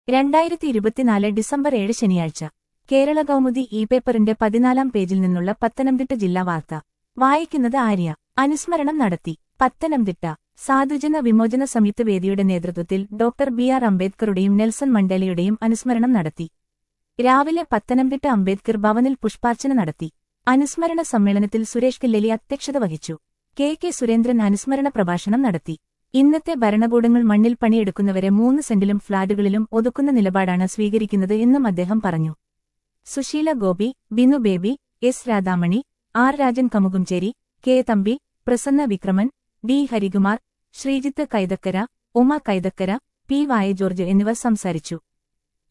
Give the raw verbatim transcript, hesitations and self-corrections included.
രണ്ടായിരത്തി ഇരുപത്തിനാല് ഡിസംബർ ഏഴ് ശനിയാഴ്ച കേരള കൗമുദി ഇ പേപ്പറിന്റെ പതിനാലാം പേജിൽ നിന്നുള്ള പത്തനംതിട്ട ജില്ലാ വാർത്ത വായിക്കുന്നത് ആര്യ. അനുസ്മരണം നടത്തി. പത്തനംതിട്ട സാധുജന വിമോചന സംയുക്ത വേദിയുടെ നേതൃത്വത്തിൽ ഡോക്ടർ ബി ആർ അംബേദ്കറുടെയും നെൽസൺ മണ്ടേലയുടെയും അനുസ്മരണം നടത്തി. രാവിലെ പത്തനംതിട്ട അംബേദ്കർ ഭവനിൽ പുഷ്പാർച്ചന നടത്തി. അനുസ്മരണ സമ്മേളനത്തിൽ സുരേഷ് കില്ലലി അധ്യക്ഷത വഹിച്ചു. കെ കെ സുരേന്ദ്രൻ അനുസ്മരണ പ്രഭാഷണം നടത്തി. ഇന്നത്തെ ഭരണകൂടങ്ങൾ മണ്ണിൽ പണിയെടുക്കുന്നവരെ മൂന്ന് സെന്റിലും ഫ്ളാറ്റുകളിലും ഒതുക്കുന്ന നിലപാടാണ് സ്വീകരിക്കുന്നത് എന്നും അദ്ദേഹം പറഞ്ഞു. Sushila Gopi, Binu Baby, S Radhamani, R Rajan Kamukumchery, K Thampi, Prasanna Vikraman, D Harikumar, Sreejith Kaithakkara, Uma Kaithakkara, P Y George എന്നിവർ സംസാരിച്ചു.